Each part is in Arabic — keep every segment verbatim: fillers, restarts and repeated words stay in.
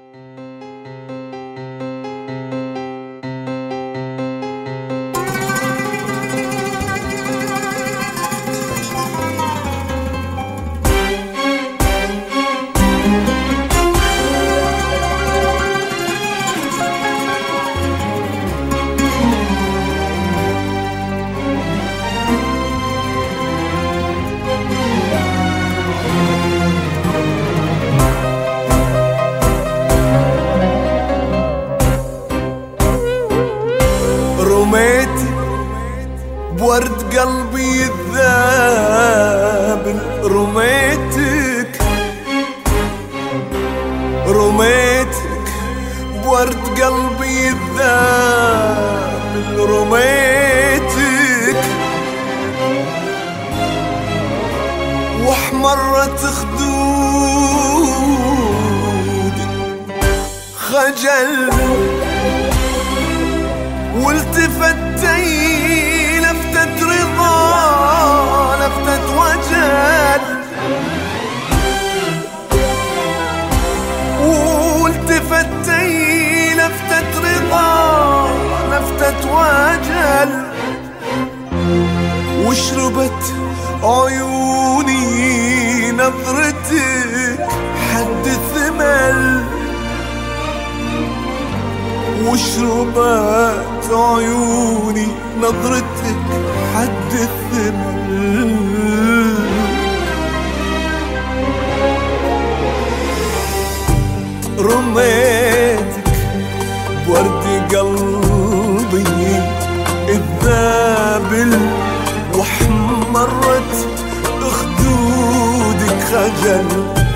بورد قلبي الذابل، رميتك رميتك بورد قلبي الذابل، رميتك واحمرت خدودك خجل، والتفتي لفتة رضا لفتة وجل، والتفتي لفتة رضا لفتة وجل، وشربت عيوني نظرتك حد ثمل، وشربت عيوني نظرتك حد الثمل، رميتك بورد قلبي الذابل، واحمرت خدودك خجل،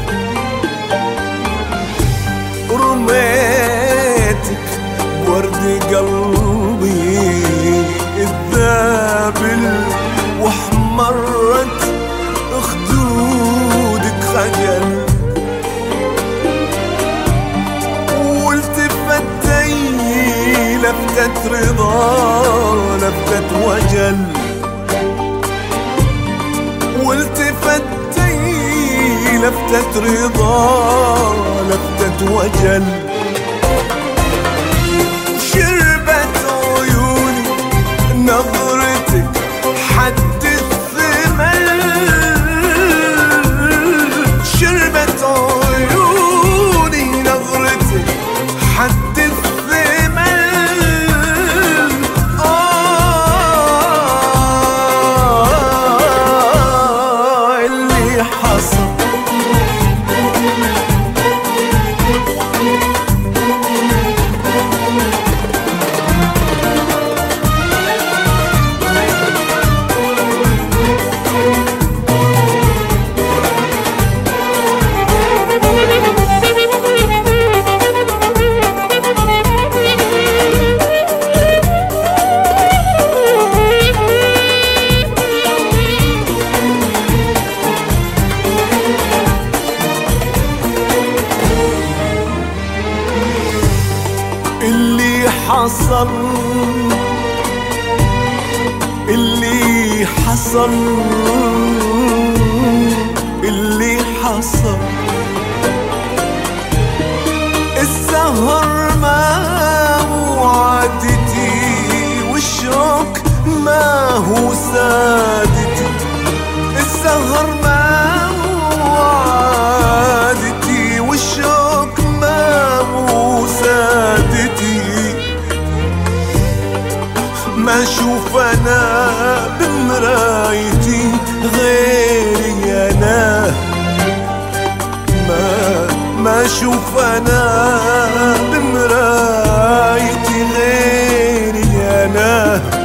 رميتك ورد قلبي الذابل، واحمرت خدودك خجل، والتفتي لفتة رضا لفتة وجل، والتفتي لفتة رضا لفتة وجل، نظرتك حد الثمل، شربت عيوني نظرتك حد الثمل، آه اللي حصل اللي حصل اللي حصل اللي حصل، السهر ما هو عادتي، والشوق ما هو سادتي، السهر ما هو عادتي، والشوق ما هو سادتي، ما اشوف انا بمرايتي غيري انا، ما ما اشوف انا بمرايتي غيري انا،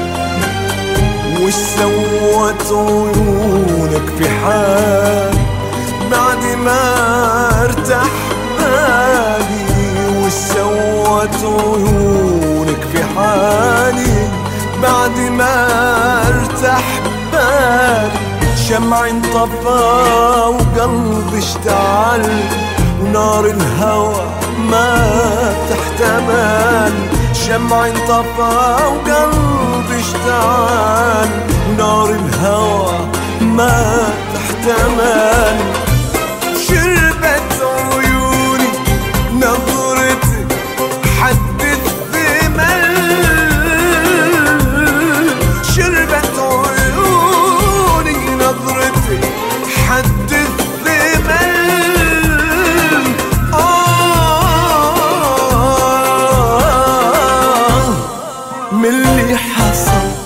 وش سوت عيونك في حال بعد ما ارتاح بالي، وش سوت عيونك في حالي بعد ما ارتاح بالي، شمع انطفى وقلبي اشتعل، ونار الهوى ما تحتمل، شمع انطفى وقلبي اشتعل، ونار الهوى ما تحتمل، شربت عيوني نظرتك من اللي حصل.